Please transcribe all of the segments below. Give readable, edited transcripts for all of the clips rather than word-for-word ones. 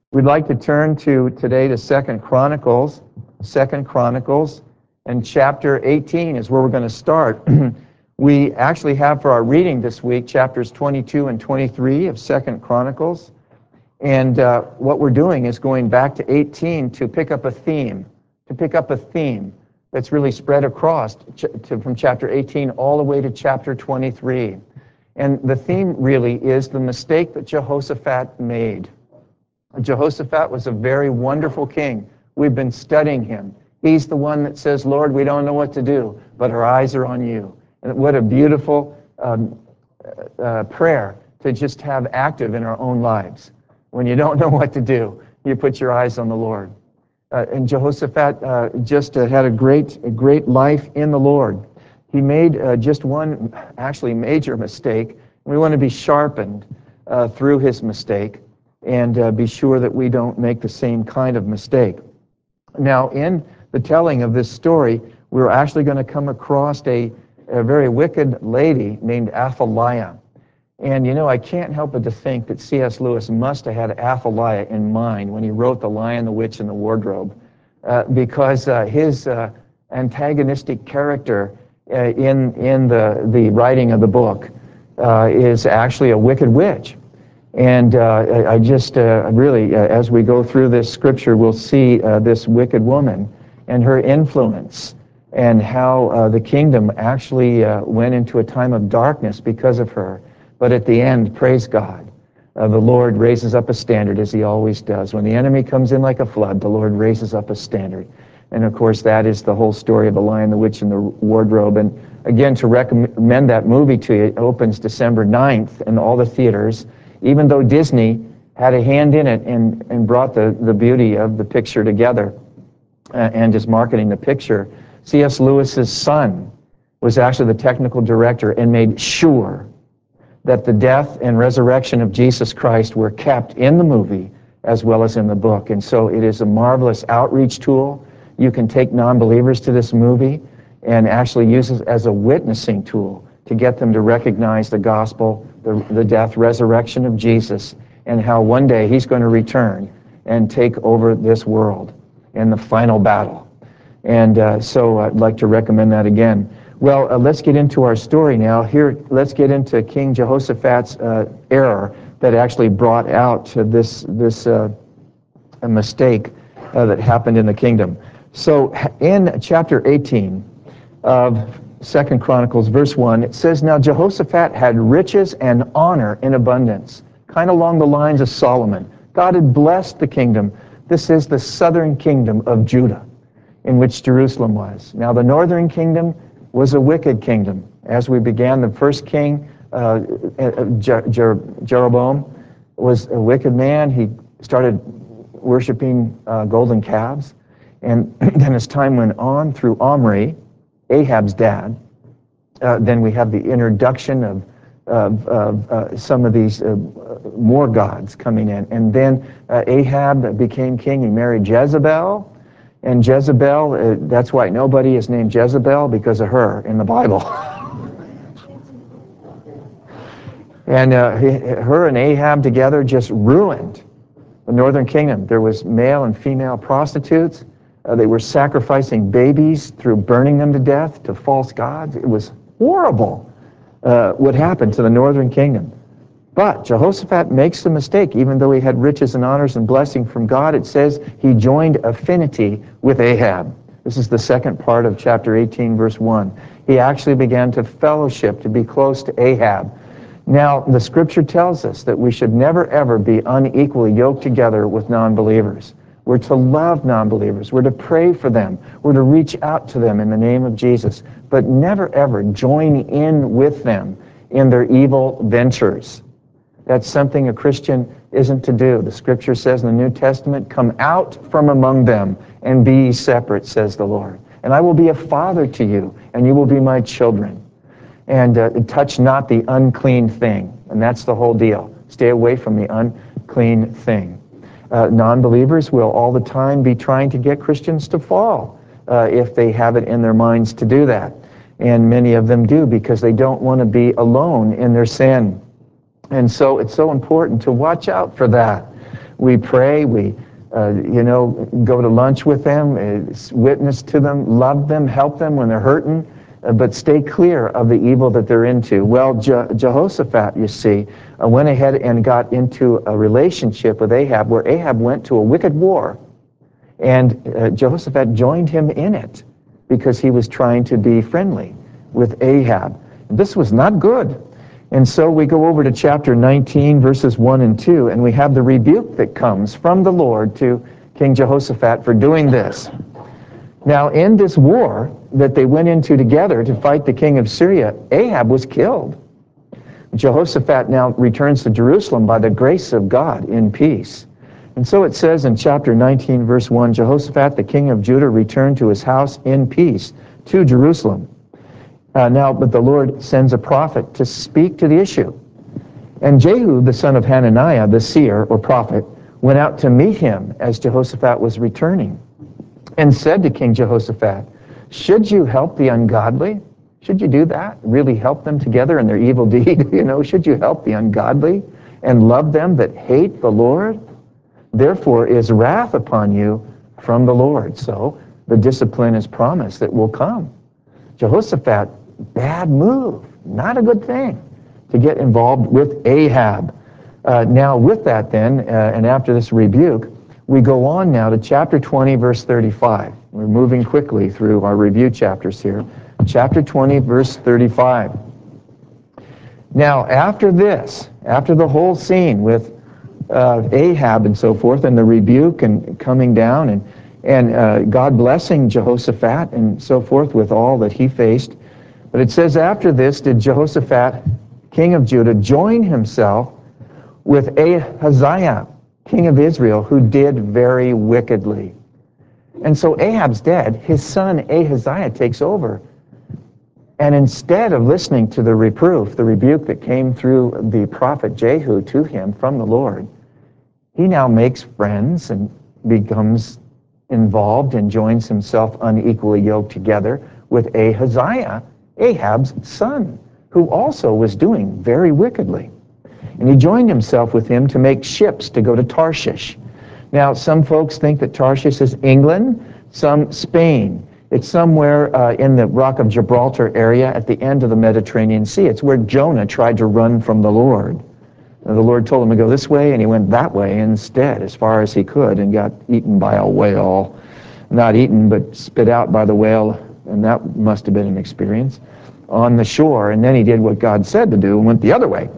We'd like to turn today to Second Chronicles. Second Chronicles, and chapter 18 is where we're going to start. We actually have for our reading this week chapters 22 and 23 of Second Chronicles. And what we're doing is going back to 18 to pick up a theme, that's really spread across from chapter 18 all the way to chapter 23. And the theme really is the mistake that Jehoshaphat made. Jehoshaphat was a very wonderful king. We've been studying him. He's the one that says, Lord, we don't know what to do, but our eyes are on you. And what a beautiful prayer to just have active in our own lives. When you don't know what to do, you put your eyes on the Lord. And Jehoshaphat just had a great life in the Lord. He made just one actually major mistake. We want to be sharpened through his mistake and be sure that we don't make the same kind of mistake. Now, in the telling of this story, we're actually going to come across a very wicked lady named Athaliah. And, you know, I can't help but to think that C.S. Lewis must have had Athaliah in mind when he wrote The Lion, the Witch, and the Wardrobe, because his antagonistic character in the writing of the book is actually a wicked witch. And I just really, as we go through this scripture, we'll see this wicked woman and her influence and how the kingdom actually went into a time of darkness because of her. But at the end, praise God, the Lord raises up a standard, as he always does. When the enemy comes in like a flood, the Lord raises up a standard. And of course, that is the whole story of The Lion, the Witch, and the Wardrobe. And again, to recommend that movie to you, it opens December 9th in all the theaters. Even though Disney had a hand in it and brought the beauty of the picture together and just marketing the picture, C.S. Lewis's son was actually the technical director and made sure that the death and resurrection of Jesus Christ were kept in the movie as well as in the book. And so it is a marvelous outreach tool. You can take non-believers to this movie and actually use it as a witnessing tool to get them to recognize the gospel, the death, resurrection of Jesus, and how one day he's going to return and take over this world in the final battle. And so I'd like to recommend that again. Well, let's get into our story now. Here, let's get into King Jehoshaphat's error that actually brought out this mistake that happened in the kingdom. So in chapter 18 of 2 Chronicles, verse 1, it says, Now Jehoshaphat had riches and honor in abundance, kind of along the lines of Solomon. God had blessed the kingdom. This is the southern kingdom of Judah, in which Jerusalem was. Now the northern kingdom was a wicked kingdom. As we began, the first king, Jeroboam, was a wicked man. He started worshiping golden calves. And then as time went on through Omri, Ahab's dad, then we have the introduction of some of these more gods coming in. And then Ahab became king. He married Jezebel. And Jezebel, that's why nobody is named Jezebel, because of her in the Bible. And her and Ahab together just ruined the northern kingdom. There was male and female prostitutes. They were sacrificing babies through burning them to death to false gods. It was horrible what happened to the northern kingdom. But Jehoshaphat makes the mistake. Even though he had riches and honors and blessing from God, it says he joined affinity with Ahab. This is the second part of chapter 18, verse 1. He actually began to fellowship, to be close to Ahab. Now, the scripture tells us that we should never, ever be unequally yoked together with non-believers. We're to love non-believers. We're to pray for them. We're to reach out to them in the name of Jesus. But never, ever join in with them in their evil ventures. That's something a Christian isn't to do. The scripture says in the New Testament, come out from among them and be ye separate, says the Lord. And I will be a father to you, and you will be my children. And touch not the unclean thing. And that's the whole deal. Stay away from the unclean thing. Non-believers will all the time be trying to get Christians to fall if they have it in their minds to do that. And many of them do because they don't want to be alone in their sin. And so it's so important to watch out for that. We pray, we go to lunch with them, witness to them, love them, help them when they're hurting, but stay clear of the evil that they're into. Well, Jehoshaphat, you see, went ahead and got into a relationship with Ahab, where Ahab went to a wicked war, and Jehoshaphat joined him in it because he was trying to be friendly with Ahab. This was not good. And so we go over to chapter 19, verses 1 and 2, and we have the rebuke that comes from the Lord to King Jehoshaphat for doing this. Now, in this war that they went into together to fight the king of Syria, Ahab was killed. Jehoshaphat now returns to Jerusalem by the grace of God in peace. And so it says in chapter 19, verse 1, Jehoshaphat, the king of Judah, returned to his house in peace to Jerusalem. But the Lord sends a prophet to speak to the issue. And Jehu, the son of Hananiah, the seer or prophet, went out to meet him as Jehoshaphat was returning and said to King Jehoshaphat, should you help the ungodly? Should you do that? Really help them together in their evil deed? Should you help the ungodly and love them that hate the Lord? Therefore is wrath upon you from the Lord. So the discipline is promised that will come. Jehoshaphat, bad move, not a good thing to get involved with Ahab. Now with that then, and after this rebuke, we go on now to chapter 20, verse 35. We're moving quickly through our review chapters here. Chapter 20, verse 35. Now after this, after the whole scene with Ahab and so forth, and the rebuke and coming down, and God blessing Jehoshaphat and so forth with all that he faced. But it says, after this did Jehoshaphat, king of Judah, join himself with Ahaziah, king of Israel, who did very wickedly. And so Ahab's dead. His son Ahaziah takes over. And instead of listening to the reproof, the rebuke that came through the prophet Jehu to him from the Lord, he now makes friends and becomes involved and joins himself unequally yoked together with Ahaziah, Ahab's son, who also was doing very wickedly. And he joined himself with him to make ships to go to Tarshish. Now, some folks think that Tarshish is England, some Spain. It's somewhere in the Rock of Gibraltar area at the end of the Mediterranean Sea. It's where Jonah tried to run from the Lord. The Lord told him to go this way, and he went that way instead, as far as he could, and got eaten by a whale. Not eaten, but spit out by the whale, and that must have been an experience, on the shore. And then he did what God said to do and went the other way.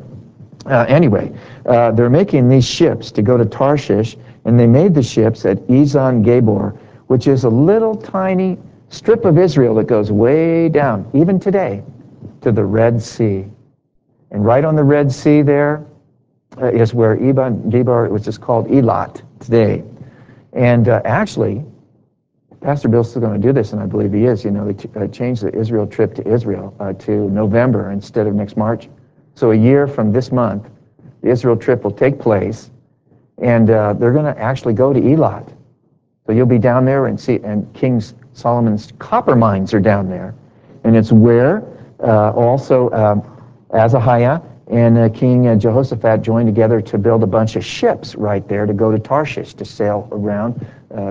They're making these ships to go to Tarshish, and they made the ships at Ezon-Gabor, which is a little tiny strip of Israel that goes way down, even today, to the Red Sea. And right on the Red Sea there is where Ezon-Gabor, which is called Elat today. And actually, Pastor Bill's still going to do this, and I believe he is. They changed the Israel trip to Israel to November instead of next March. So a year from this month, the Israel trip will take place, and they're going to actually go to Elat. So you'll be down there and see, and King Solomon's copper mines are down there. And it's where also Ahaziah and King Jehoshaphat joined together to build a bunch of ships right there to go to Tarshish, to sail around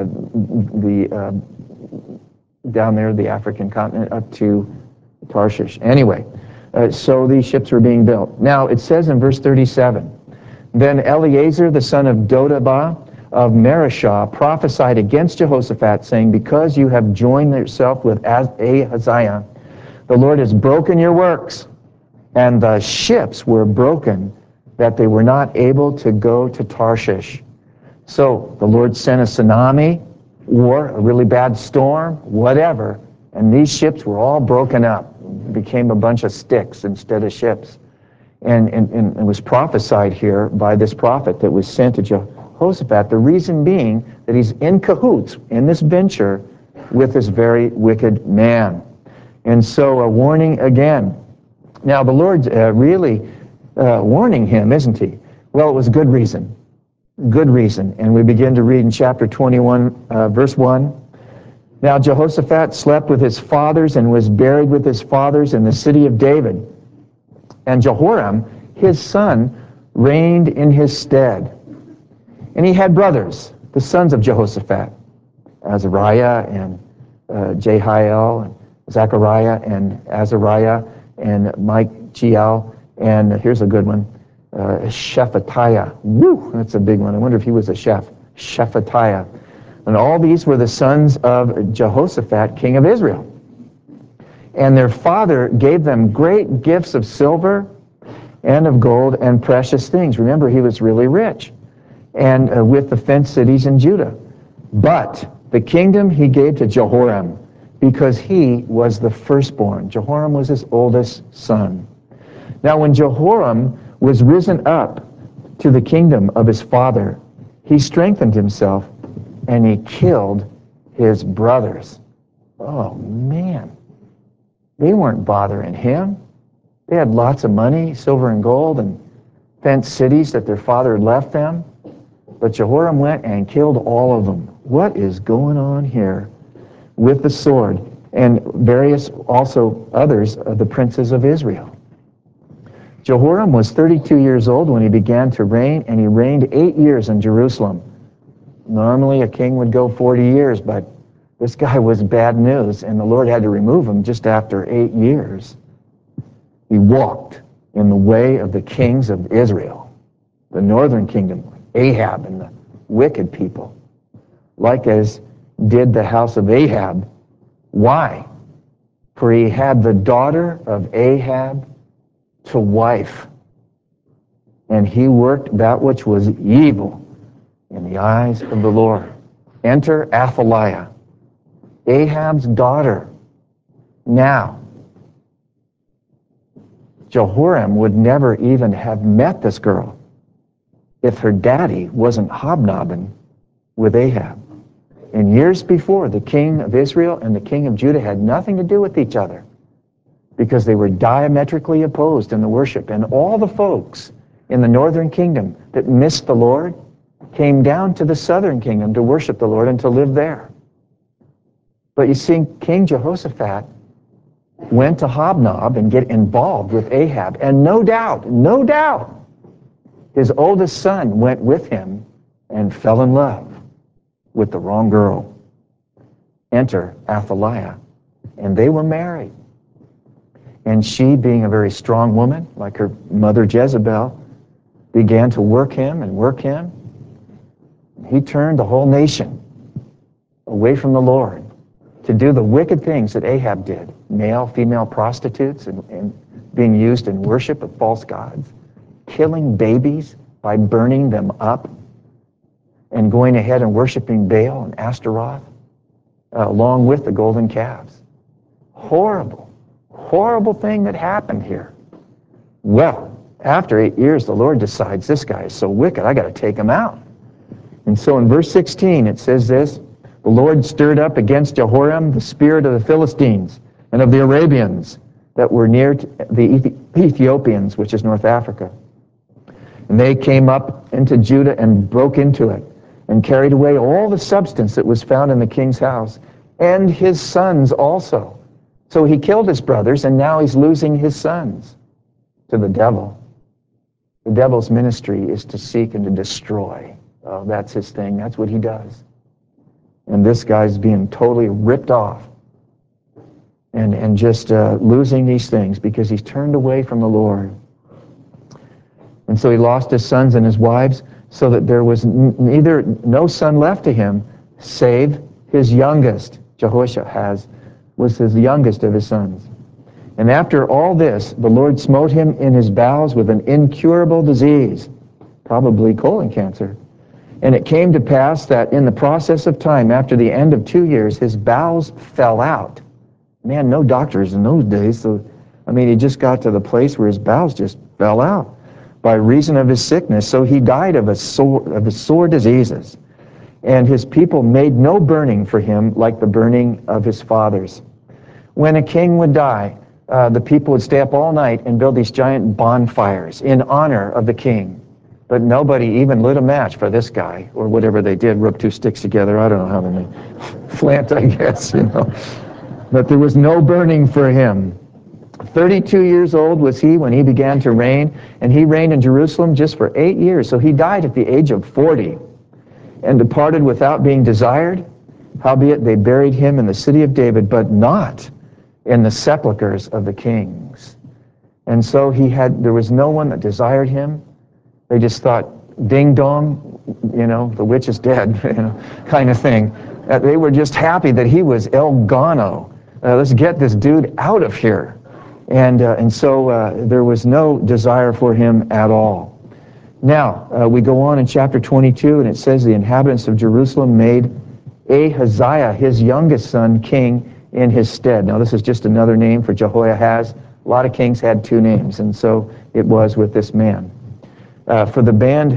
down there, the African continent, up to Tarshish. Anyway, so these ships were being built. Now, it says in verse 37, then Eleazar, the son of Dodabah of Mareshah, prophesied against Jehoshaphat, saying, because you have joined yourself with Ahaziah, the Lord has broken your works. And the ships were broken, that they were not able to go to Tarshish. So the Lord sent a tsunami, or a really bad storm, whatever, and these ships were all broken up. It became a bunch of sticks instead of ships. And it was prophesied here by this prophet that was sent to Jehoshaphat, the reason being that he's in cahoots in this venture with this very wicked man. And so a warning again. Now the Lord's really warning him, isn't he? Well, it was good reason. Good reason. And we begin to read in chapter 21, verse 1. Now Jehoshaphat slept with his fathers and was buried with his fathers in the city of David. And Jehoram, his son, reigned in his stead. And he had brothers, the sons of Jehoshaphat, Azariah and Jehiel, and Zechariah and Azariah and Michael, and here's a good one, Shephatiah. Woo, that's a big one. I wonder if he was a chef. Shephatiah. And all these were the sons of Jehoshaphat, king of Israel. And their father gave them great gifts of silver and of gold and precious things. Remember, he was really rich, and with the fenced cities in Judah. But the kingdom he gave to Jehoram, because he was the firstborn. Jehoram was his oldest son. Now when Jehoram was risen up to the kingdom of his father, he strengthened himself and he killed his brothers. Oh man, they weren't bothering him. They had lots of money, silver and gold, and fenced cities that their father had left them. But Jehoram went and killed all of them. What is going on here? With the sword, and various also others of the princes of Israel. Jehoram was 32 years old when he began to reign, and he reigned 8 years in Jerusalem. Normally a king would go 40 years, but this guy was bad news, and the Lord had to remove him just after 8 years. He walked in the way of the kings of Israel, the northern kingdom, Ahab and the wicked people, like as did the house of Ahab. Why? For he had the daughter of Ahab to wife, and he worked that which was evil in the eyes of the Lord. Enter Athaliah, Ahab's daughter. Now, Jehoram would never even have met this girl if her daddy wasn't hobnobbing with Ahab. And years before, the king of Israel and the king of Judah had nothing to do with each other because they were diametrically opposed in the worship. And all the folks in the northern kingdom that missed the Lord came down to the southern kingdom to worship the Lord and to live there. But you see, King Jehoshaphat went to hobnob and get involved with Ahab. And no doubt, his oldest son went with him and fell in love with the wrong girl. Enter Athaliah. And they were married. And she, being a very strong woman, like her mother Jezebel, began to work him and work him. He turned the whole nation away from the Lord to do the wicked things that Ahab did. Male, female prostitutes and being used in worship of false gods. Killing babies by burning them up. And going ahead and worshiping Baal and Ashtaroth along with the golden calves. Horrible, horrible thing that happened here. Well, after 8 years, the Lord decides, this guy is so wicked, I got to take him out. And so in verse 16, it says this, the Lord stirred up against Jehoram the spirit of the Philistines and of the Arabians that were near to the Ethiopians, which is North Africa. And they came up into Judah and broke into it, and carried away all the substance that was found in the king's house, and his sons also. So he killed his brothers, and now he's losing his sons to the devil. The devil's ministry is to seek and to destroy. Oh, that's his thing. That's what he does. And this guy's being totally ripped off and just losing these things because he's turned away from the Lord. And so he lost his sons and his wives, so that there was no son left to him, save his youngest. Jehoshaphat was his youngest of his sons. And after all this, the Lord smote him in his bowels with an incurable disease, probably colon cancer. And it came to pass that in the process of time, after the end of 2 years, his bowels fell out. Man, no doctors in those days, so he just got to the place where his bowels just fell out by reason of his sickness. So he died of his sore diseases. And his people made no burning for him like the burning of his fathers. When a king would die, the people would stay up all night and build these giant bonfires in honor of the king. But nobody even lit a match for this guy, or whatever they did, rub 2 sticks together. I don't know how they flint, I guess, But there was no burning for him. 32 years old was he when he began to reign, and he reigned in Jerusalem just for 8 years. So he died at the age of 40. and departed without being desired. Howbeit they buried him in the city of David, but not in the sepulchres of the kings. And so there was no one that desired him. They just thought, ding dong, the witch is dead, kind of thing. They were just happy that he was El Gano. Let's get this dude out of here. And so there was no desire for him at all. Now, we go on in chapter 22, and it says the inhabitants of Jerusalem made Ahaziah, his youngest son, king in his stead. Now, this is just another name for Jehoahaz. A lot of kings had two names, and so it was with this man. For the band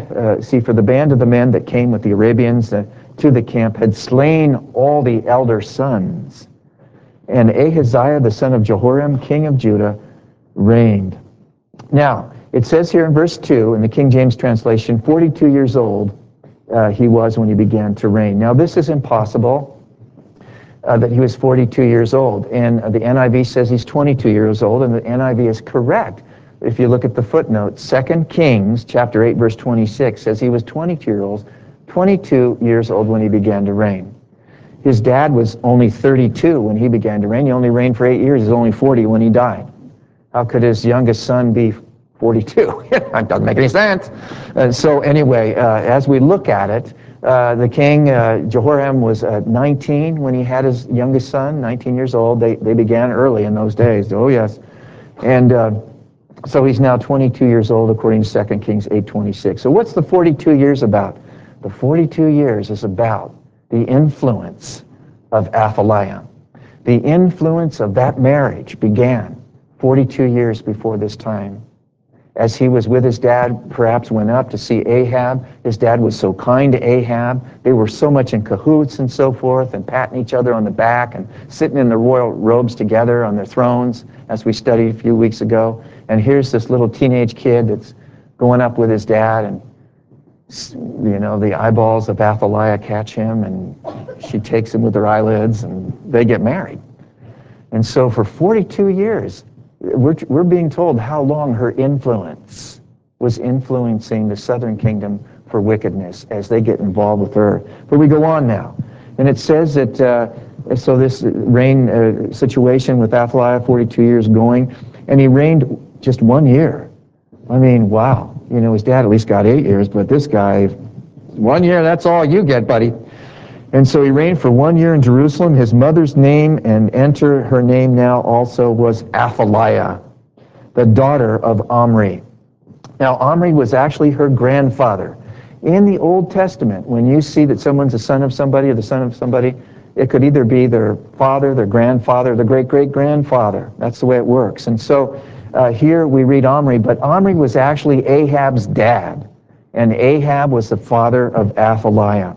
of the men that came with the Arabians to the camp had slain all the elder sons. And Ahaziah, the son of Jehoram, king of Judah, reigned. Now, it says here in verse 2, in the King James translation, 42 years old he was when he began to reign. Now, this is impossible, that he was 42 years old. And the NIV says he's 22 years old, and the NIV is correct. If you look at the footnote, 2 Kings chapter 8, verse 26 says he was 22 years old when he began to reign. His dad was only 32 when he began to reign. He only reigned for 8 years. He was only 40 when he died. How could his youngest son be 42? That doesn't make any sense. So anyway, as we look at it, the king, Jehoram, was 19 when he had his youngest son, 19 years old. They began early in those days. Oh, yes. And so he's now 22 years old, according to 2 Kings 8:26. So what's the 42 years about? The 42 years is about the influence of Athaliah. The influence of that marriage began 42 years before this time. As he was with his dad, perhaps went up to see Ahab. His dad was so kind to Ahab. They were so much in cahoots and so forth, and patting each other on the back and sitting in the royal robes together on their thrones, as we studied a few weeks ago. And here's this little teenage kid that's going up with his dad, and the eyeballs of Athaliah catch him, and she takes him with her eyelids, and they get married. And so for 42 years, we're being told how long her influence was influencing the southern kingdom for wickedness as they get involved with her. But we go on now. And it says that, so this reign situation with Athaliah, 42 years going, and he reigned just 1 year. I mean, wow. His dad at least got 8 years, but this guy, 1 year, that's all you get, buddy. And so he reigned for 1 year in Jerusalem. His mother's name, and enter her name now also, was Athaliah, the daughter of Omri. Now, Omri was actually her grandfather. In the Old Testament, when you see that someone's a son of somebody or the son of somebody, it could either be their father, their grandfather, their great-great-grandfather. That's the way it works. And so here we read Omri, but Omri was actually Ahab's dad, and Ahab was the father of Athaliah.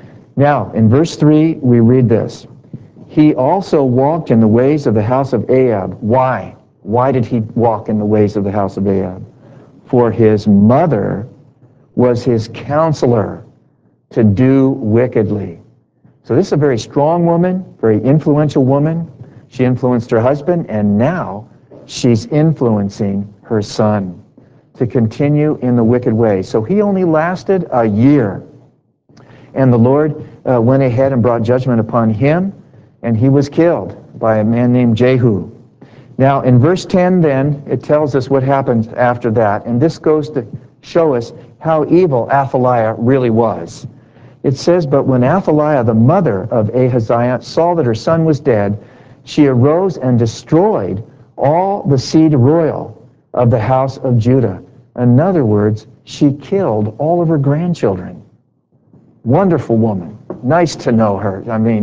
Now, in verse 3, we read this. He also walked in the ways of the house of Ahab. Why? Why did he walk in the ways of the house of Ahab? For his mother was his counselor to do wickedly. So this is a very strong woman, very influential woman. She influenced her husband, and now she's influencing her son to continue in the wicked way. So he only lasted a year. And the Lord went ahead and brought judgment upon him, and he was killed by a man named Jehu. Now, in verse 10 then, it tells us what happens after that. And this goes to show us how evil Athaliah really was. It says, but when Athaliah, the mother of Ahaziah, saw that her son was dead, she arose and destroyed all the seed royal of the house of Judah. In other words, she killed all of her grandchildren. Wonderful woman. Nice to know her. I mean,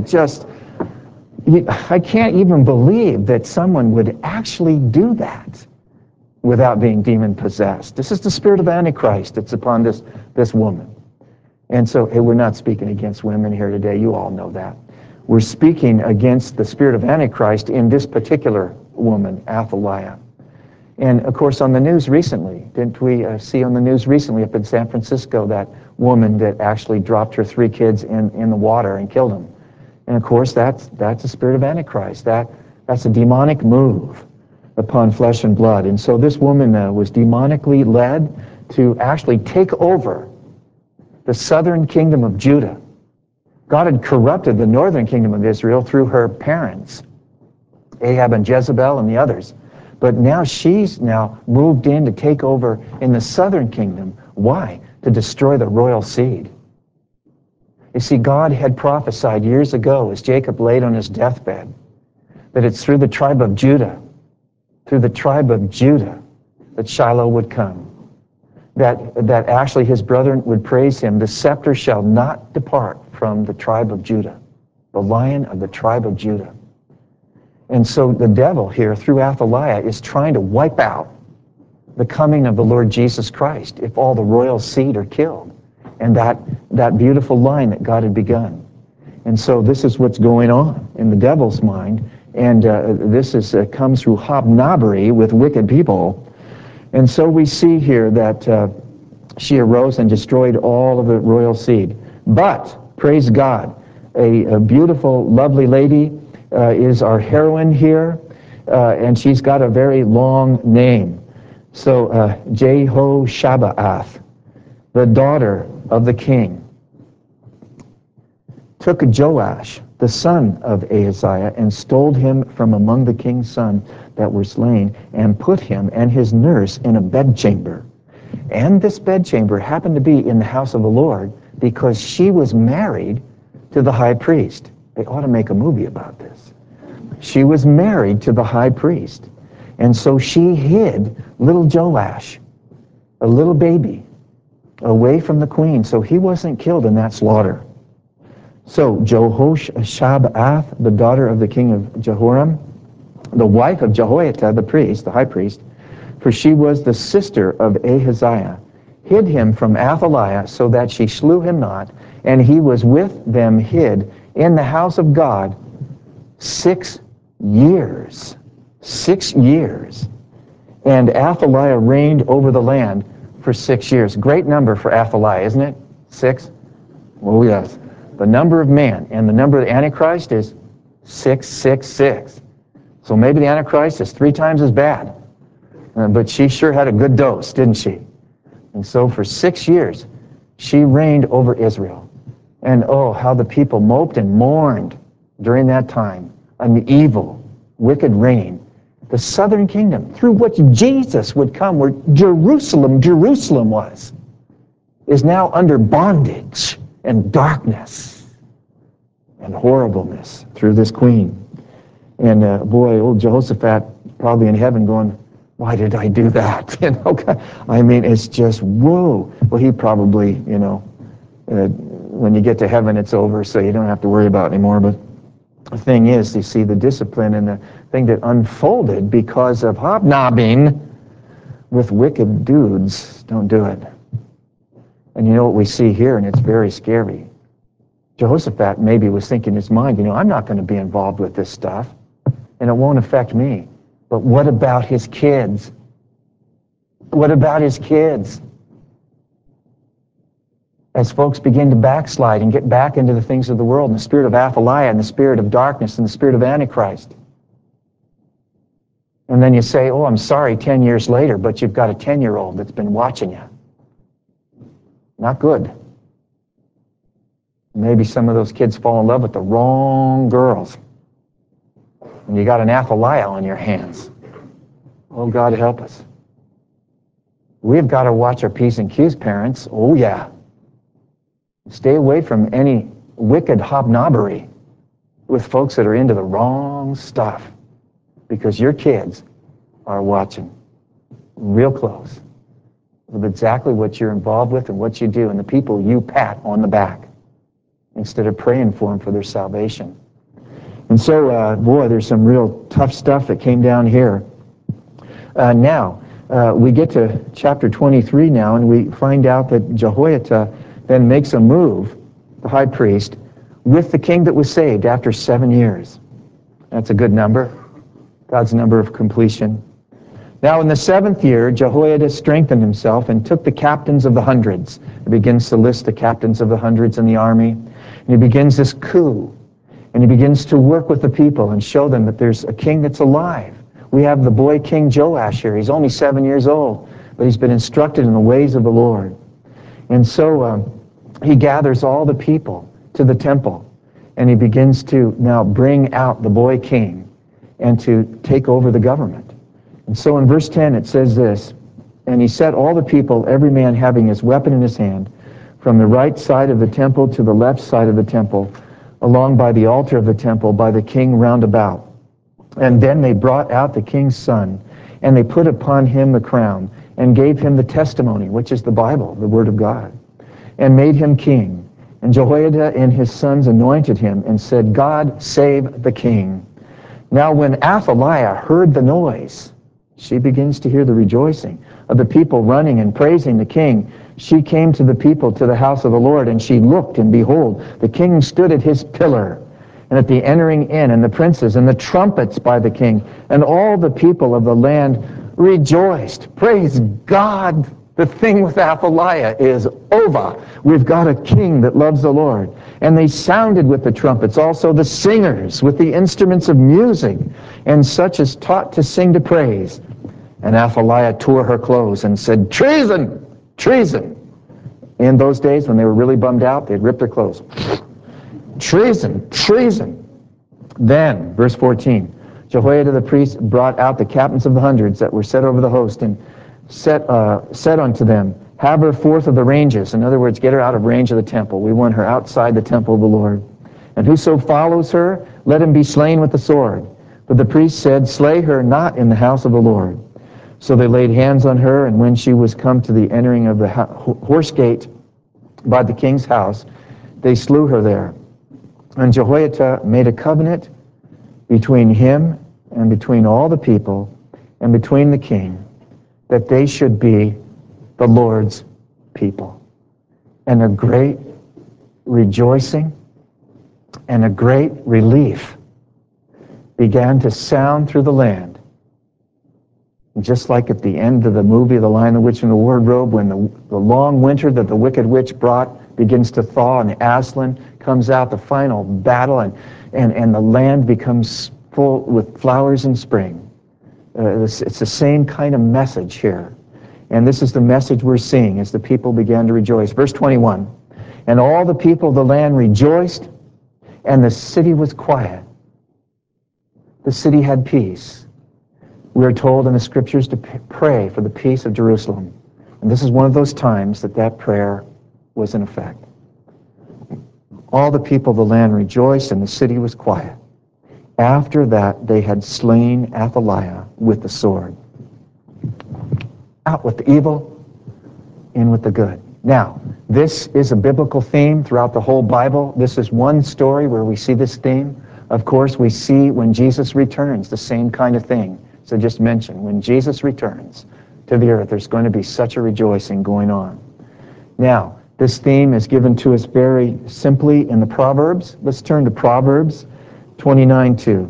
I can't even believe that someone would actually do that without being demon-possessed. This is the spirit of Antichrist that's upon this woman. And so we're not speaking against women here today. You all know that. We're speaking against the spirit of Antichrist in this particular woman, Athaliah. And, of course, on the news recently, didn't we see on the news recently up in San Francisco that woman that actually dropped her 3 kids in the water and killed them? And, of course, that's the spirit of Antichrist. That's a demonic move upon flesh and blood. And so this woman was demonically led to actually take over the southern kingdom of Judah. God had corrupted the northern kingdom of Israel through her parents, Ahab and Jezebel and the others. But now she's moved in to take over in the southern kingdom. Why? To destroy the royal seed. You see, God had prophesied years ago as Jacob laid on his deathbed that it's through the tribe of Judah, that Shiloh would come. That actually his brethren would praise him. The scepter shall not depart from the tribe of Judah, the Lion of the tribe of Judah. And so the devil here, through Athaliah, is trying to wipe out the coming of the Lord Jesus Christ if all the royal seed are killed, and that beautiful line that God had begun. And so this is what's going on in the devil's mind, and this comes through hobnobbery with wicked people. And so we see here that she arose and destroyed all of the royal seed. But, praise God, a beautiful, lovely lady is our heroine here, and she's got a very long name. So, Jehoshabeath, the daughter of the king, took Joash, the son of Ahaziah, and stole him from among the king's sons that were slain, and put him and his nurse in a bedchamber. And this bedchamber happened to be in the house of the Lord because she was married to the high priest. They ought to make a movie about this. She was married to the high priest. And so she hid little Joash, a little baby, away from the queen, so he wasn't killed in that slaughter. So Jehoshabeath, the daughter of the king of Jehoram, the wife of Jehoiada the priest, the high priest, for she was the sister of Ahaziah, hid him from Athaliah so that she slew him not, and he was with them hid in the house of God 6 years. 6 years. And Athaliah reigned over the land for 6 years. Great number for Athaliah, isn't it? 6? Oh, yes. The number of man and the number of the Antichrist is 666. So maybe the Antichrist is 3 times as bad. But she sure had a good dose, didn't she? And so for 6 years, she reigned over Israel. And oh, how the people moped and mourned during that time. An evil, wicked reign. The southern kingdom, through which Jesus would come, where Jerusalem was, is now under bondage and darkness and horribleness through this queen. And boy, old Jehoshaphat probably in heaven going, why did I do that? I mean, it's just, whoa. Well, he probably, when you get to heaven, it's over, so you don't have to worry about it anymore. But the thing is, you see the discipline and the thing that unfolded because of hobnobbing with wicked dudes. Don't do it. And you know what we see here, and it's very scary. Jehoshaphat maybe was thinking in his mind, I'm not going to be involved with this stuff, and it won't affect me. But what about his kids? What about his kids? As folks begin to backslide and get back into the things of the world, and the spirit of Athaliah, and the spirit of darkness, and the spirit of Antichrist. And then you say, oh, I'm sorry, 10 years later, but you've got a 10-year-old that's been watching you. Not good. Maybe some of those kids fall in love with the wrong girls. And you got an Athaliah on your hands. Oh, God help us. We've got to watch our P's and Q's, parents. Oh, yeah. Stay away from any wicked hobnobbery with folks that are into the wrong stuff, because your kids are watching real close with exactly what you're involved with and what you do and the people you pat on the back instead of praying for them for their salvation. And so, boy, there's some real tough stuff that came down here. Now, we get to chapter 23 now, and we find out that Jehoiada then makes a move, the high priest, with the king that was saved after 7 years. That's a good number. God's number of completion. Now in the 7th year, Jehoiada strengthened himself and took the captains of the hundreds. He begins to list the captains of the hundreds in the army. And he begins this coup. And he begins to work with the people and show them that there's a king that's alive. We have the boy King Joash here. He's only 7 years old, but he's been instructed in the ways of the Lord. And so he gathers all the people to the temple, and he begins to now bring out the boy king and to take over the government. And so in verse 10 it says this, "And he set all the people, every man having his weapon in his hand, from the right side of the temple to the left side of the temple, along by the altar of the temple, by the king round about. And then they brought out the king's son, and they put upon him the crown, and gave him the testimony," which is the Bible, the Word of God, "and made him king. And Jehoiada and his sons anointed him, and said, God save the king. Now when Athaliah heard the noise," she begins to hear the rejoicing of the people running and praising the king, "she came to the people to the house of the Lord, and she looked, and behold, the king stood at his pillar, and at the entering in, and the princes, and the trumpets by the king, and all the people of the land rejoiced." Praise God! The thing with Athaliah is over. We've got a king that loves the Lord. "And they sounded with the trumpets, also the singers with the instruments of music, and such as taught to sing to praise. And Athaliah tore her clothes and said, Treason! Treason!" In those days, when they were really bummed out, they'd rip their clothes. Treason! Treason! Then, verse 14, Jehoiada the priest brought out the captains of the hundreds that were set over the host, and said unto them, "Have her forth of the ranges." In other words, get her out of range of the temple. We want her outside the temple of the Lord. "And whoso follows her, let him be slain with the sword." But the priest said, "Slay her not in the house of the Lord." So they laid hands on her, and when she was come to the entering of the horse gate by the king's house, they slew her there. And Jehoiada made a covenant between him and between all the people and between the king, that they should be the Lord's people. And a great rejoicing and a great relief began to sound through the land. Just like at the end of the movie, The Lion, the Witch, and the Wardrobe, when the long winter that the wicked witch brought begins to thaw, and Aslan comes out, the final battle, and the land becomes full with flowers in spring. It's the same kind of message here. And this is the message we're seeing as the people began to rejoice. Verse 21, "And all the people of the land rejoiced, and the city was quiet." The city had peace. We are told in the scriptures to pray for the peace of Jerusalem. And this is one of those times that prayer was in effect. All the people of the land rejoiced, and the city was quiet. After that, they had slain Athaliah with the sword. Out with the evil, in with the good. Now, this is a biblical theme throughout the whole Bible. This is one story where we see this theme. Of course, we see when Jesus returns the same kind of thing. So just mention, when Jesus returns to the earth, there's going to be such a rejoicing going on. Now, this theme is given to us very simply in the Proverbs. Let's turn to Proverbs 29:2.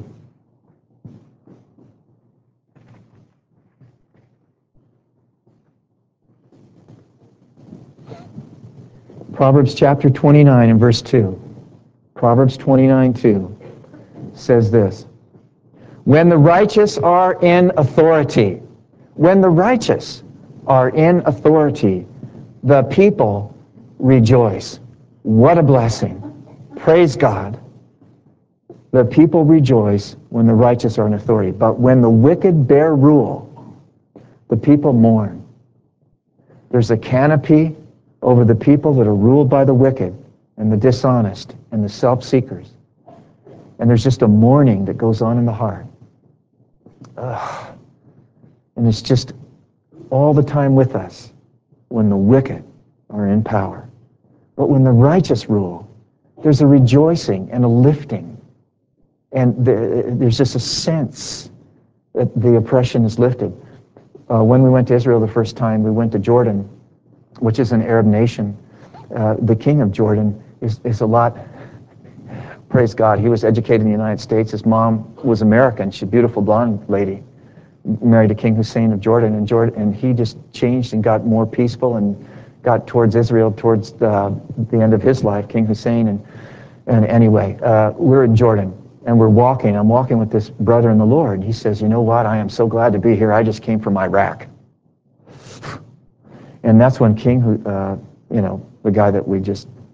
Proverbs chapter 29 and verse 2. Proverbs 29:2 says this, "When the righteous are in authority," when the righteous are in authority, "the people rejoice." What a blessing. Praise God. The people rejoice when the righteous are in authority. But when the wicked bear rule, the people mourn. There's a canopy over the people that are ruled by the wicked and the dishonest and the self-seekers. And there's just a mourning that goes on in the heart. Ugh. And it's just all the time with us when the wicked are in power. But when the righteous rule, there's a rejoicing and a lifting. And there's just a sense that the oppression is lifted. When we went to Israel the first time, we went to Jordan, which is an Arab nation. The king of Jordan is a lot, praise God, he was educated in the United States. His mom was American. She's a beautiful blonde lady, married to King Hussein of Jordan. And he just changed and got more peaceful and got towards Israel towards the end of his life, King Hussein. And anyway, we're in Jordan. And we're walking. I'm walking with this brother in the Lord. He says, "You know what? I am so glad to be here. I just came from Iraq." And that's when King, the guy that we just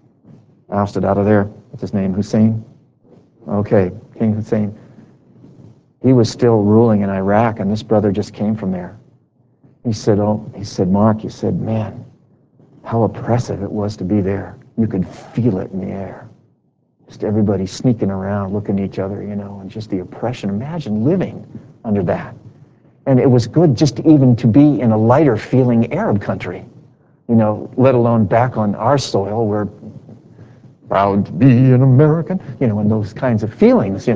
ousted out of there. What's his name? Hussein? Okay, King Hussein. He was still ruling in Iraq, and this brother just came from there. He said, Mark, he said, man, how oppressive it was to be there. You could feel it in the air. Just everybody sneaking around, looking at each other, and just the oppression. Imagine living under that. And it was good just even to be in a lighter feeling Arab country, let alone back on our soil where proud to be an American, and those kinds of feelings,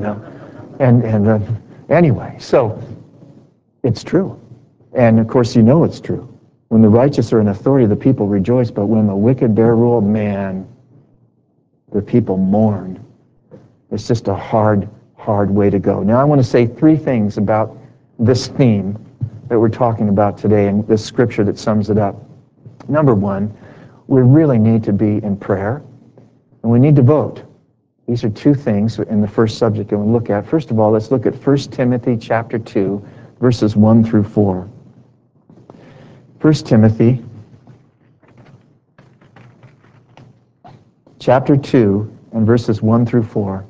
anyway, so it's true. And of course, it's true. When the righteous are in authority, the people rejoice, but when the wicked bear rule, man, the people mourn. It's just a hard way to go. Now, I want to say 3 things about this theme that we're talking about today and this scripture that sums it up. Number 1, we really need to be in prayer, and we need to vote. These are 2 things in the first subject that we'll look at. First of all, let's look at 1 Timothy chapter 2, verses 1 through 4. 1 Timothy chapter 2 and verses 1 through 4.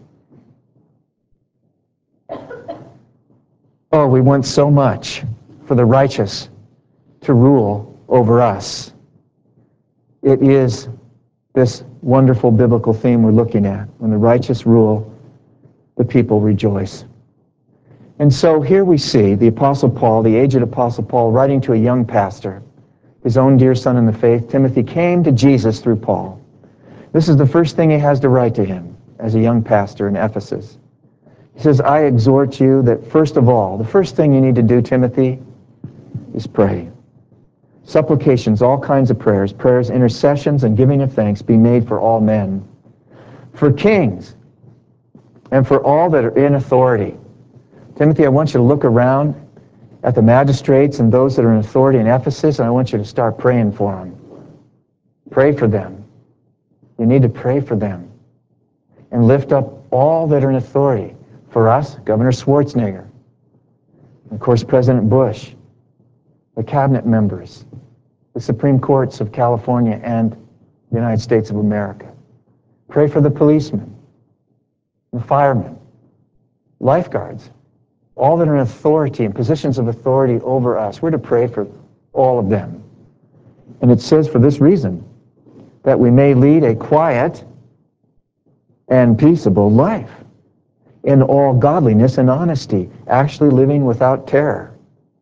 Oh, we want so much for the righteous to rule over us. It is this wonderful biblical theme we're looking at. When the righteous rule, the people rejoice. And so here we see the Apostle Paul, the aged Apostle Paul, writing to a young pastor, his own dear son in the faith. Timothy came to Jesus through Paul. This is the first thing he has to write to him as a young pastor in Ephesus. He says, I exhort you that first of all, the first thing you need to do, Timothy, is pray. Supplications, all kinds of prayers, intercessions, and giving of thanks be made for all men, for kings, and for all that are in authority. Timothy, I want you to look around at the magistrates and those that are in authority in Ephesus, and I want you to start praying for them. Pray for them. You need to pray for them. And lift up all that are in authority. For us, Governor Schwarzenegger, of course, President Bush, the cabinet members, the Supreme Courts of California and the United States of America. Pray for the policemen, the firemen, lifeguards, all that are in authority and positions of authority over us. We're to pray for all of them. And it says for this reason, that we may lead a quiet and peaceable life in all godliness and honesty, actually living without terror.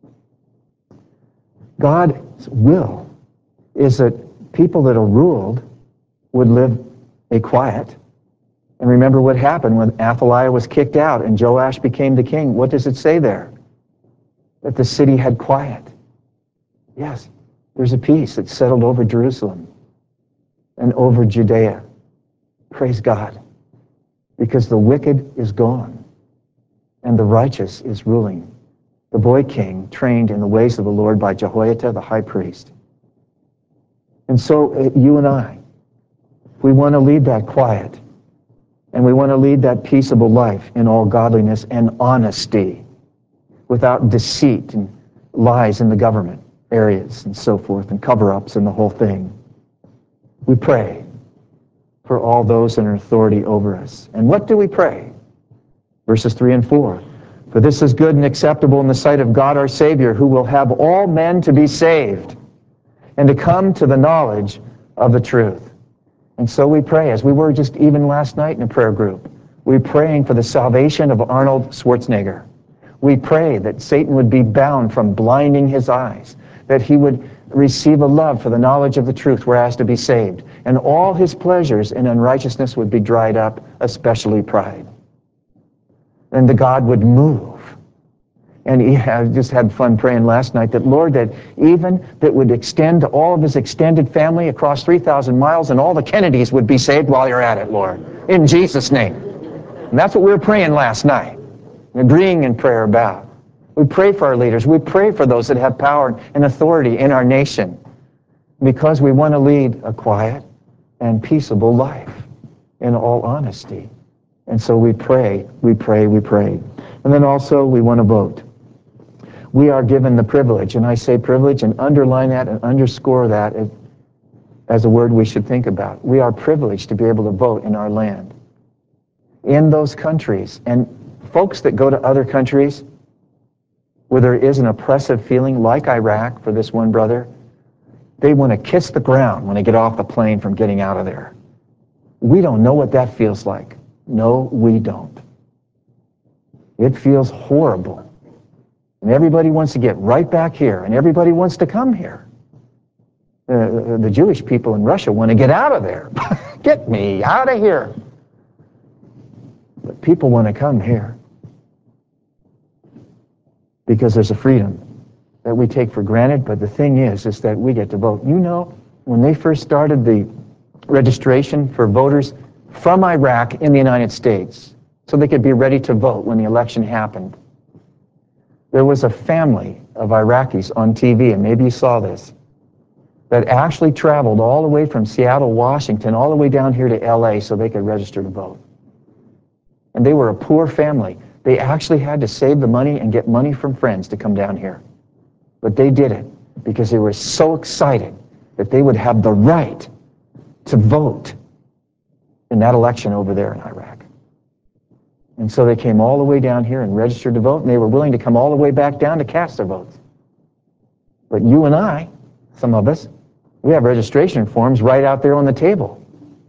God's will is that people that are ruled would live a quiet. And remember what happened when Athaliah was kicked out and Joash became the king. What does it say there? That the city had quiet. Yes, there's a peace that settled over Jerusalem and over Judea. Praise God. Because the wicked is gone and the righteous is ruling. The boy king trained in the ways of the Lord by Jehoiada the high priest. And so you and I, we want to lead that quiet and we want to lead that peaceable life in all godliness and honesty without deceit and lies in the government areas and so forth and cover-ups and the whole thing. We pray for all those in authority over us. And what do we pray? Verses 3 and 4. For this is good and acceptable in the sight of God our Savior, who will have all men to be saved and to come to the knowledge of the truth. And so we pray, as we were just even last night in a prayer group, we're praying for the salvation of Arnold Schwarzenegger. We pray that Satan would be bound from blinding his eyes, that he would receive a love for the knowledge of the truth whereas to be saved, and all his pleasures in unrighteousness would be dried up, especially pride. And the God would move. And I just had fun praying last night that, Lord, that even that would extend to all of his extended family across 3,000 miles and all the Kennedys would be saved while you're at it, Lord. In Jesus' name. And that's what we were praying last night, agreeing in prayer about. We pray for our leaders. We pray for those that have power and authority in our nation because we want to lead a quiet and peaceable life in all honesty. And so we pray, we pray, we pray. And then also we want to vote. We are given the privilege, and I say privilege and underline that and underscore that. as a word we should think about. We are privileged to be able to vote in our land, in those countries. And folks that go to other countries where there is an oppressive feeling, like Iraq for this one brother, they want to kiss the ground when they get off the plane from getting out of there. We don't know what that feels like. No, we don't. It feels horrible. And everybody wants to get right back here, and everybody wants to come here. The Jewish people in Russia want to get out of there. Get me out of here. But people want to come here because there's a freedom that we take for granted. But the thing is that we get to vote. You know, when they first started the registration for voters from Iraq in the United States, so they could be ready to vote when the election happened, there was a family of Iraqis on TV, and maybe you saw this, that actually traveled all the way from Seattle, Washington, all the way down here to LA so they could register to vote. And they were a poor family. They actually had to save the money and get money from friends to come down here. But they did it because they were so excited that they would have the right to vote in that election over there in Iraq. And so they came all the way down here and registered to vote, and they were willing to come all the way back down to cast their votes. But you and I, some of us, we have registration forms right out there on the table.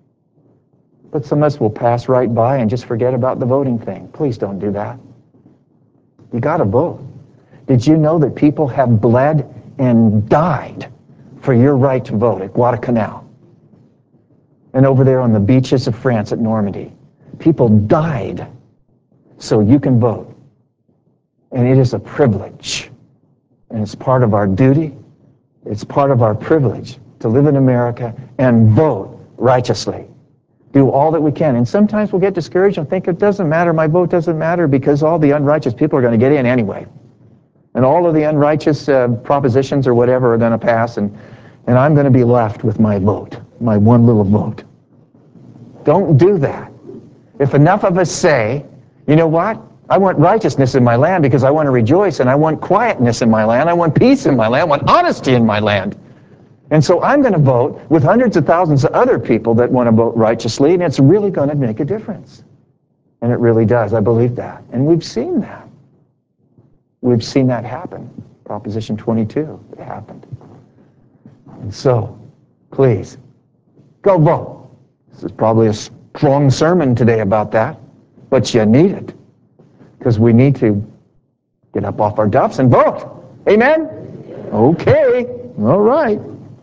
But some of us will pass right by and just forget about the voting thing. Please don't do that. You got to vote. Did you know that people have bled and died for your right to vote at Guadalcanal? And over there on the beaches of France at Normandy, people died so you can vote. And it is a privilege. And it's part of our duty. It's part of our privilege to live in America and vote righteously. Do all that we can. And sometimes we'll get discouraged and think it doesn't matter, my vote doesn't matter, because all the unrighteous people are going to get in anyway. And all of the unrighteous propositions or whatever are going to pass, and I'm going to be left with my vote, my one little vote. Don't do that. If enough of us say, you know what? I want righteousness in my land because I want to rejoice, and I want quietness in my land, I want peace in my land, I want honesty in my land. And so I'm going to vote with hundreds of thousands of other people that want to vote righteously, and it's really going to make a difference. And it really does. I believe that. And we've seen that. We've seen that happen. Proposition 22, it happened. And so, please, go vote. This is probably a strong sermon today about that, but you need it. Because we need to get up off our duffs and vote. Amen? Okay. All right.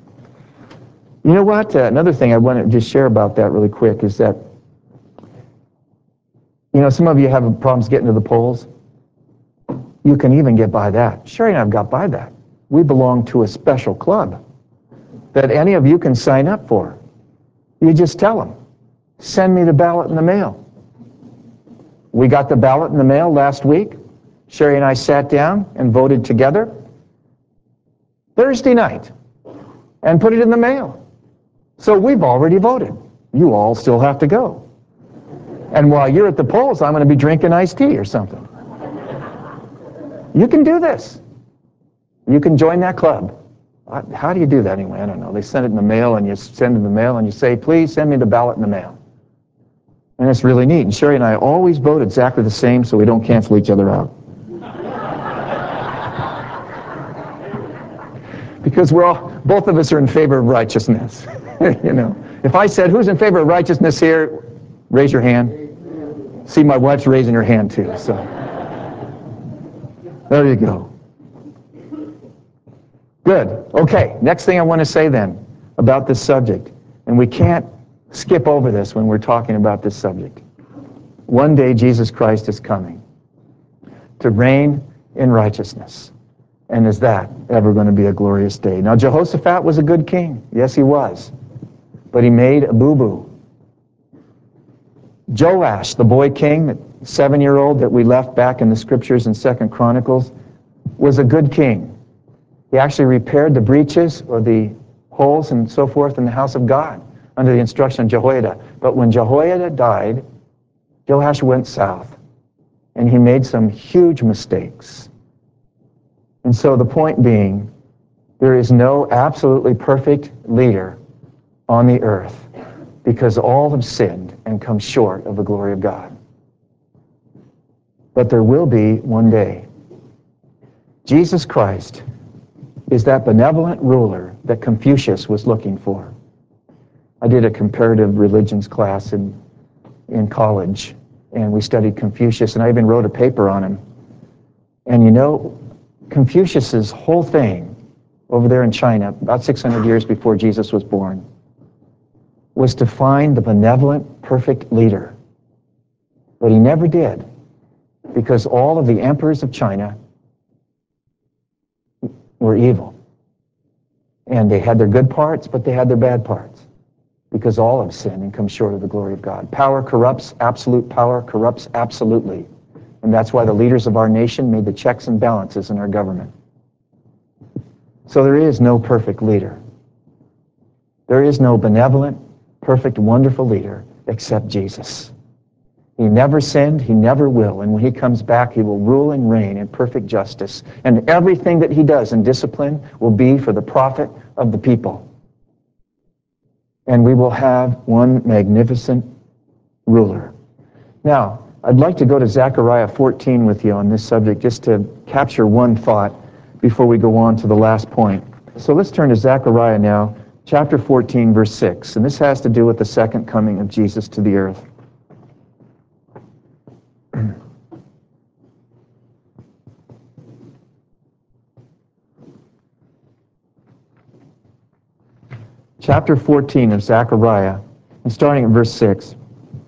You know what? Another thing I want to just share about that really quick is that, you know, some of you have problems getting to the polls. You can even get by that. Sherry and I have got by that. We belong to a special club that any of you can sign up for. You just tell them, send me the ballot in the mail. We got the ballot in the mail last week. Sherry and I sat down and voted together Thursday night and put it in the mail. So we've already voted. You all still have to go. And while you're at the polls, I'm going to be drinking iced tea or something. You can do this. You can join that club. How do you do that anyway? I don't know. They send it in the mail, and you send it in the mail, and you say, please send me the ballot in the mail. And it's really neat. And Sherry and I always vote exactly the same so we don't cancel each other out. Because both of us are in favor of righteousness. You know, if I said, who's in favor of righteousness here? Raise your hand. See, my wife's raising her hand too, so. There you go. Good. Okay, next thing I want to say then about this subject, and we can't skip over this when we're talking about this subject. One day Jesus Christ is coming to reign in righteousness. And is that ever going to be a glorious day? Now, Jehoshaphat was a good king. Yes, he was. But he made a boo-boo. Joash, the boy king, the 7-year-old that we left back in the scriptures in 2 Chronicles, was a good king. He actually repaired the breaches or the holes and so forth in the house of God under the instruction of Jehoiada. But when Jehoiada died, Joash went south, and he made some huge mistakes. And so the point being, there is no absolutely perfect leader on the earth because all have sinned and come short of the glory of God. But there will be one day. Jesus Christ is that benevolent ruler that Confucius was looking for. I did a comparative religions class in college, and we studied Confucius, and I even wrote a paper on him. And you know, Confucius's whole thing over there in China, about 600 years before Jesus was born, was to find the benevolent, perfect leader. But he never did, because all of the emperors of China were evil. And they had their good parts, but they had their bad parts, because all have sinned and come short of the glory of God. Power corrupts, absolute power corrupts absolutely. And that's why the leaders of our nation made the checks and balances in our government. So there is no perfect leader. There is no benevolent, perfect, wonderful leader except Jesus. He never sinned, he never will, and when he comes back, he will rule and reign in perfect justice. And everything that he does in discipline will be for the profit of the people. And we will have one magnificent ruler. Now, I'd like to go to Zechariah 14 with you on this subject, just to capture one thought before we go on to the last point. So let's turn to Zechariah now, chapter 14, verse 6. And this has to do with the second coming of Jesus to the earth. Chapter 14 of Zechariah, and starting at verse 6.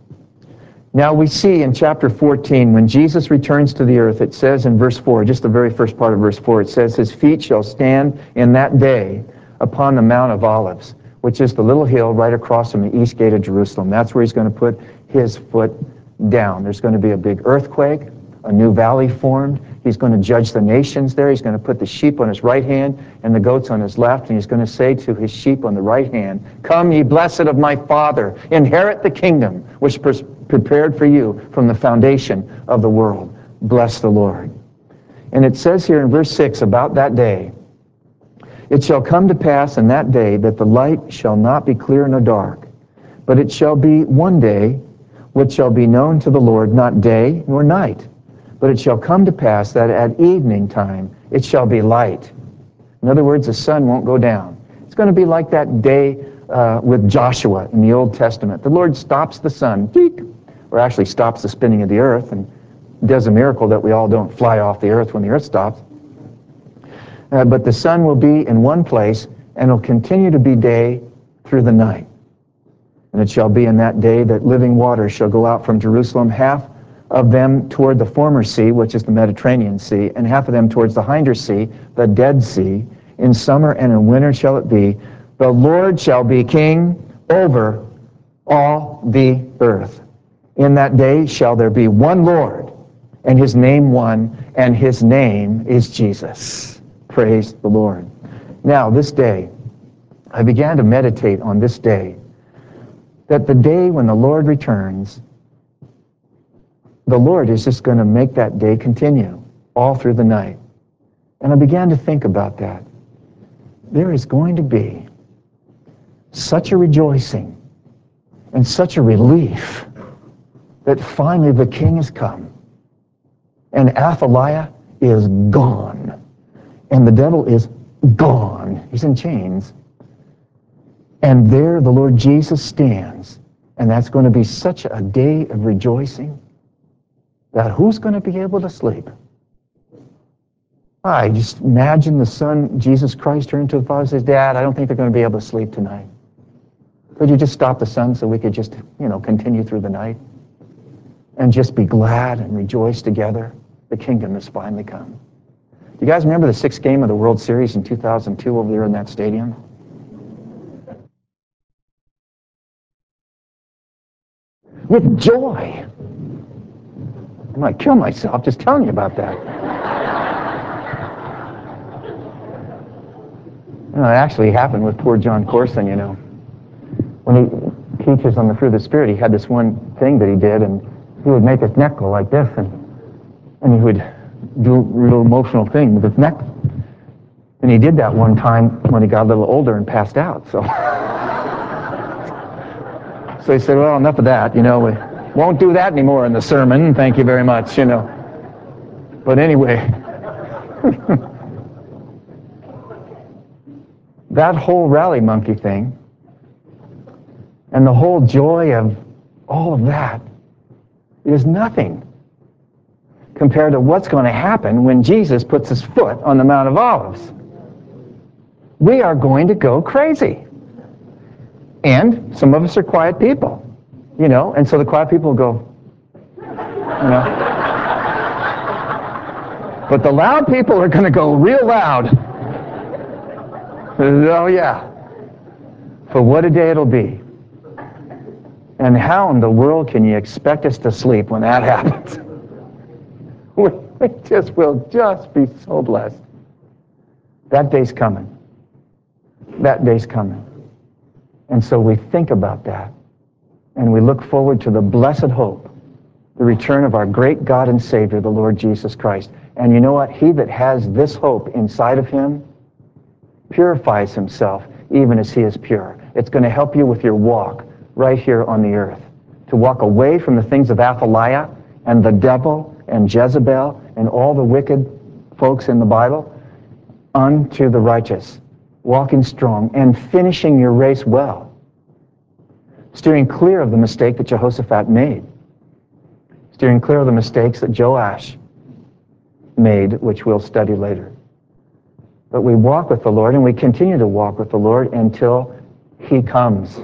Now we see in chapter 14, when Jesus returns to the earth, it says in verse 4, just the very first part of verse 4, it says, his feet shall stand in that day upon the Mount of Olives, which is the little hill right across from the east gate of Jerusalem. That's where he's going to put his foot down. There's going to be a big earthquake, a new valley formed. He's going to judge the nations there. He's going to put the sheep on his right hand and the goats on his left, and he's going to say to his sheep on the right hand, come, ye blessed of my Father, inherit the kingdom which prepared for you from the foundation of the world. Bless the Lord. And it says here in verse 6 about that day, it shall come to pass in that day that the light shall not be clear nor dark, but it shall be one day which shall be known to the Lord, not day nor night. But it shall come to pass that at evening time it shall be light. In other words, the sun won't go down. It's going to be like that day with Joshua in the Old Testament. The Lord stops the sun, or actually stops the spinning of the earth, and does a miracle that we all don't fly off the earth when the earth stops. But the sun will be in one place, and it'll continue to be day through the night. And it shall be in that day that living waters shall go out from Jerusalem, half of them toward the former sea, which is the Mediterranean Sea, and half of them towards the hinder sea, the Dead Sea. In summer and in winter shall it be. The Lord shall be king over all the earth. In that day shall there be one Lord, and his name one, and his name is Jesus. Praise the Lord. Now, this day, I began to meditate on this day, that the day when the Lord returns, the Lord is just going to make that day continue all through the night. And I began to think about that. There is going to be such a rejoicing and such a relief that finally the King has come. And Athaliah is gone. And the devil is gone. He's in chains. And there the Lord Jesus stands. And that's going to be such a day of rejoicing that who's going to be able to sleep? I just imagine the Son, Jesus Christ, turning to the Father and says, Dad, I don't think they're going to be able to sleep tonight. Could you just stop the sun so we could just, continue through the night and just be glad and rejoice together? The kingdom has finally come. Do you guys remember the sixth game of the World Series in 2002 over there in that stadium? With joy. I might kill myself just telling you about that. It actually happened with poor John Corson, When he teaches on the fruit of the Spirit, he had this one thing that he did, and he would make his neck go like this, and he would do a real emotional thing with his neck. And he did that one time when he got a little older and passed out. So So he said, well, enough of that, we won't do that anymore in the sermon, thank you very much, But anyway, that whole rally monkey thing, and the whole joy of all of that is nothing compared to what's going to happen when Jesus puts his foot on the Mount of Olives. We are going to go crazy. And some of us are quiet people, and so the quiet people go, But the loud people are going to go real loud. Oh, yeah. For what a day it'll be. And how in the world can you expect us to sleep when that happens? We will just be so blessed. That day's coming. That day's coming. And so we think about that. And we look forward to the blessed hope, the return of our great God and Savior, the Lord Jesus Christ. And you know what? He that has this hope inside of him purifies himself even as he is pure. It's going to help you with your walk right here on the earth, to walk away from the things of Athaliah and the devil and Jezebel and all the wicked folks in the Bible unto the righteous, walking strong and finishing your race well, steering clear of the mistake that Jehoshaphat made, steering clear of the mistakes that Joash made, which we'll study later. But we walk with the Lord, and we continue to walk with the Lord until he comes,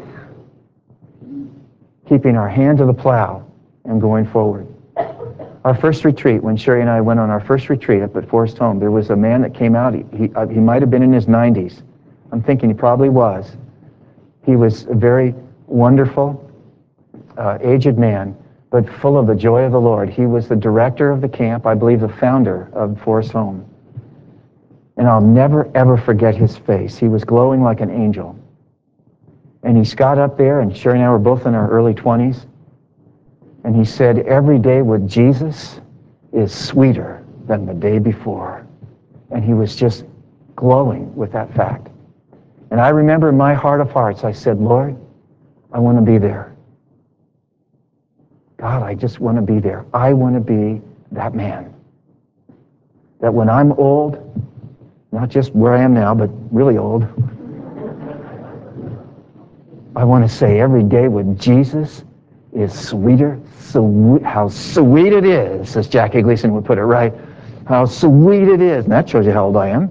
keeping our hand to the plow and going forward. Our first retreat, when Sherry and I went on our first retreat up at Forest Home, there was a man that came out. He might have been in his 90s. I'm thinking he probably was. He was a very wonderful, aged man, but full of the joy of the Lord. He was the director of the camp, I believe the founder of Forest Home. And I'll never, ever forget his face. He was glowing like an angel. And he got up there, and Sherry and I were both in our early 20s, and he said, every day with Jesus is sweeter than the day before. And he was just glowing with that fact. And I remember in my heart of hearts, I said, Lord, I want to be there. God, I just want to be there. I want to be that man. That when I'm old, not just where I am now, but really old, I want to say every day with Jesus is sweeter. How sweet it is, as Jackie Gleason would put it, right? How sweet it is, and that shows you how old I am,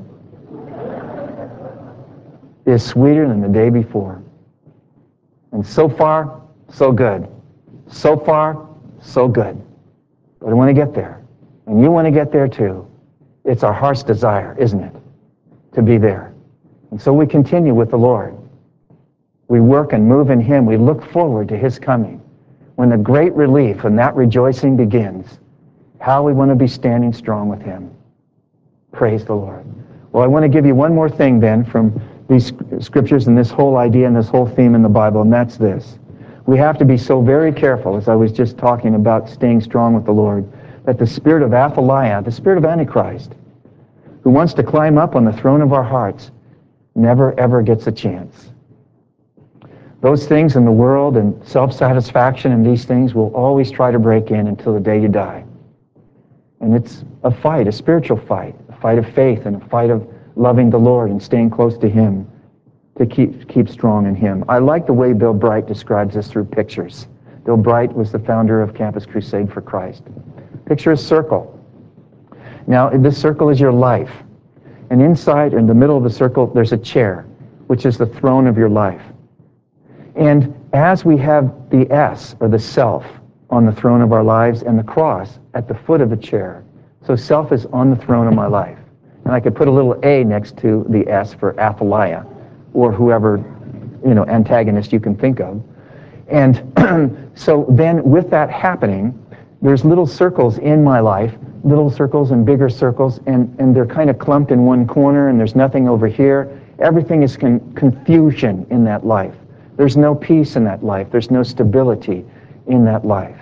is sweeter than the day before. And so far, so good. So far, so good. But I want to get there. And you want to get there too. It's our heart's desire, isn't it? To be there. And so we continue with the Lord. We work and move in him. We look forward to his coming. When the great relief and that rejoicing begins, how we want to be standing strong with him. Praise the Lord. Well, I want to give you one more thing then from these scriptures and this whole idea and this whole theme in the Bible, and that's this. We have to be so very careful, as I was just talking about staying strong with the Lord, that the spirit of Athaliah, the spirit of Antichrist, who wants to climb up on the throne of our hearts, never ever gets a chance. Those things in the world and self-satisfaction and these things will always try to break in until the day you die. And it's a fight, a spiritual fight, a fight of faith and a fight of loving the Lord and staying close to him to keep strong in him. I like the way Bill Bright describes this through pictures. Bill Bright was the founder of Campus Crusade for Christ. Picture a circle. Now, this circle is your life. And inside, in the middle of the circle, there's a chair, which is the throne of your life. And as we have the S, or the self, on the throne of our lives, and the cross at the foot of the chair, so self is on the throne of my life. And I could put a little A next to the S for Athaliah, or whoever, antagonist you can think of. And so then with that happening, there's little circles in my life, little circles and bigger circles, and they're kind of clumped in one corner, and there's nothing over here. Everything is confusion in that life. There's no peace in that life. There's no stability in that life.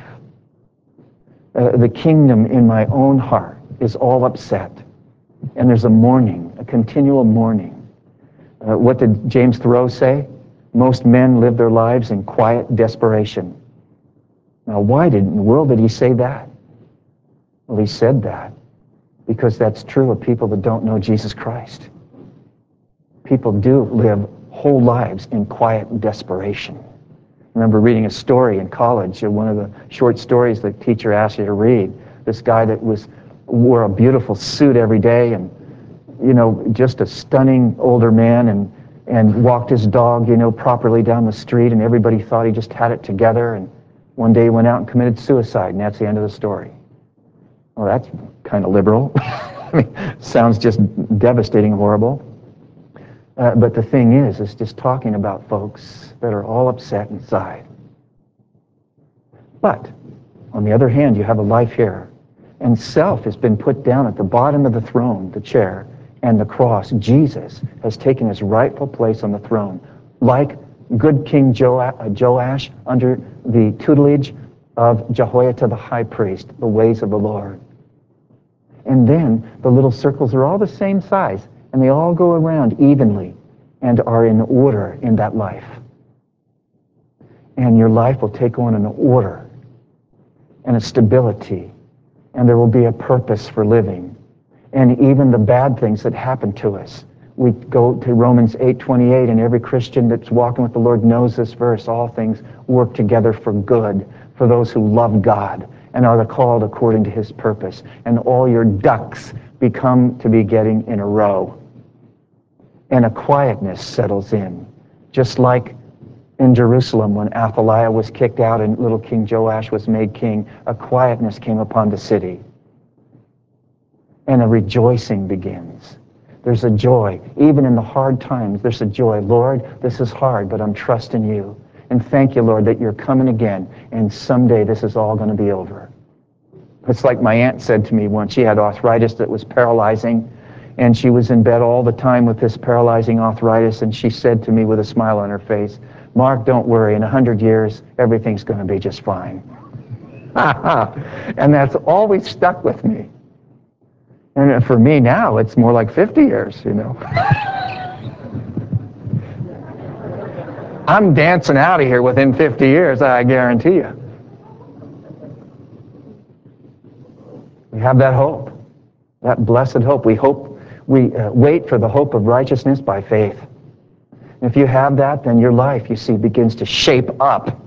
The kingdom in my own heart is all upset. And there's a mourning, a continual mourning. What did James Thoreau say? Most men live their lives in quiet desperation. Now, why in the world did he say that? Well, he said that because that's true of people that don't know Jesus Christ. People do live whole lives in quiet desperation. I remember reading a story in college, one of the short stories the teacher asked you to read. This guy that wore a beautiful suit every day and, just a stunning older man and walked his dog, properly down the street, and everybody thought he just had it together. And one day he went out and committed suicide, and that's the end of the story. Well, that's kind of liberal. I mean, sounds just devastating and horrible. But the thing is, it's just talking about folks that are all upset inside. But, on the other hand, you have a life here. And self has been put down at the bottom of the throne, the chair, and the cross. Jesus has taken his rightful place on the throne. Like good King Joash under the tutelage of Jehoiada the high priest, the ways of the Lord. And then the little circles are all the same size, and they all go around evenly and are in order in that life. And your life will take on an order and a stability, and there will be a purpose for living. And even the bad things that happen to us. We go to Romans 8:28, and every Christian that's walking with the Lord knows this verse. All things work together for good for those who love God and are called according to his purpose. And all your ducks become to be getting in a row. And a quietness settles in. Just like in Jerusalem when Athaliah was kicked out and little King Joash was made king, a quietness came upon the city. And a rejoicing begins. There's a joy. Even in the hard times, there's a joy. Lord, this is hard, but I'm trusting you. And thank you, Lord, that you're coming again. And someday this is all going to be over. It's like my aunt said to me once. She had arthritis that was paralyzing. And she was in bed all the time with this paralyzing arthritis. And she said to me with a smile on her face, Mark, don't worry. In 100 years, everything's going to be just fine. And that's always stuck with me. And for me now, it's more like 50 years, I'm dancing out of here within 50 years, I guarantee you. We have that hope, that blessed hope. We wait for the hope of righteousness by faith. And if you have that, then your life, you see, begins to shape up.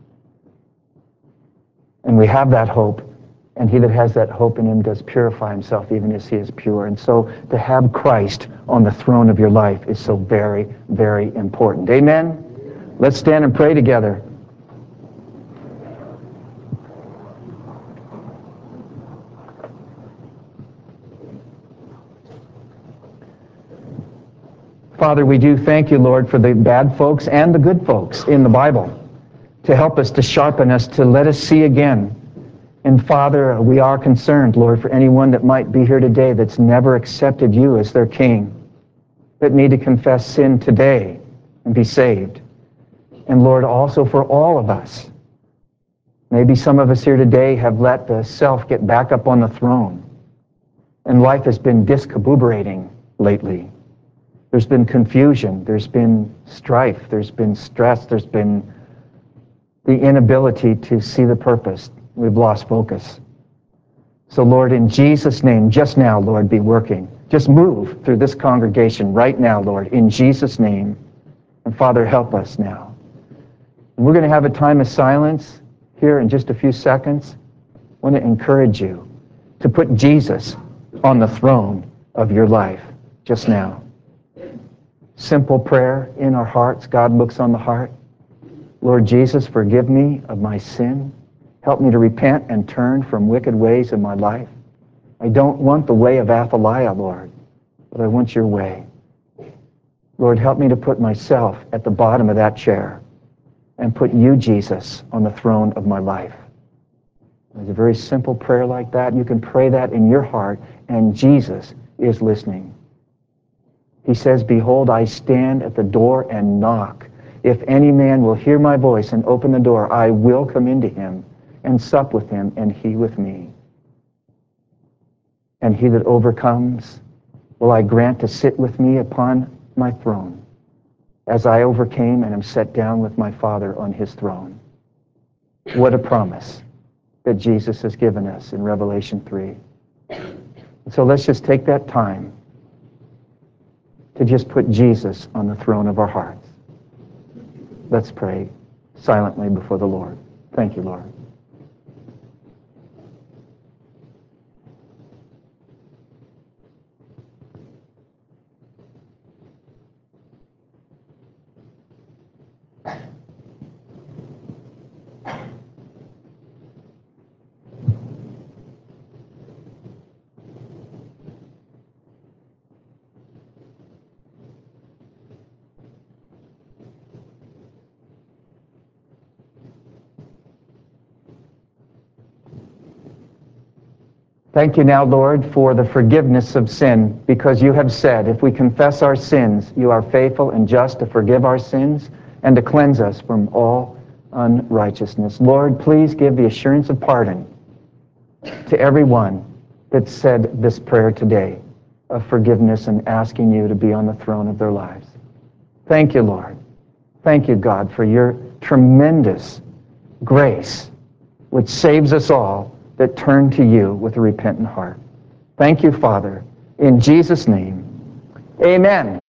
And we have that hope. And he that has that hope in him does purify himself even as he is pure. And so to have Christ on the throne of your life is so very, very important. Amen? Let's stand and pray together. Father, we do thank you, Lord, for the bad folks and the good folks in the Bible to help us, to sharpen us, to let us see again. And Father, we are concerned, Lord, for anyone that might be here today that's never accepted you as their King, that need to confess sin today and be saved. And Lord, also for all of us. Maybe some of us here today have let the self get back up on the throne. And life has been discombobulating lately. There's been confusion. There's been strife. There's been stress. There's been the inability to see the purpose. We've lost focus. So Lord, in Jesus' name, just now, Lord, be working. Just move through this congregation right now, Lord, in Jesus' name. And Father, help us now. And we're going to have a time of silence here in just a few seconds. I want to encourage you to put Jesus on the throne of your life just now. Simple prayer in our hearts. God looks on the heart. Lord Jesus, forgive me of my sin. Help me to repent and turn from wicked ways in my life. I don't want the way of Athaliah, Lord, but I want your way. Lord, help me to put myself at the bottom of that chair and put you, Jesus, on the throne of my life. It's a very simple prayer like that. You can pray that in your heart, and Jesus is listening. He says, behold, I stand at the door and knock. If any man will hear my voice and open the door, I will come into him and sup with him, and he with me. And he that overcomes will I grant to sit with me upon my throne, as I overcame and am set down with my Father on his throne. What a promise that Jesus has given us in Revelation 3. So let's just take that time to just put Jesus on the throne of our hearts. Let's pray silently before the Lord. Thank you, Lord. Thank you now, Lord, for the forgiveness of sin, because you have said, if we confess our sins, you are faithful and just to forgive our sins and to cleanse us from all unrighteousness. Lord, please give the assurance of pardon to everyone that said this prayer today of forgiveness and asking you to be on the throne of their lives. Thank you, Lord. Thank you, God, for your tremendous grace, which saves us all that turn to you with a repentant heart. Thank you, Father. In Jesus' name, amen.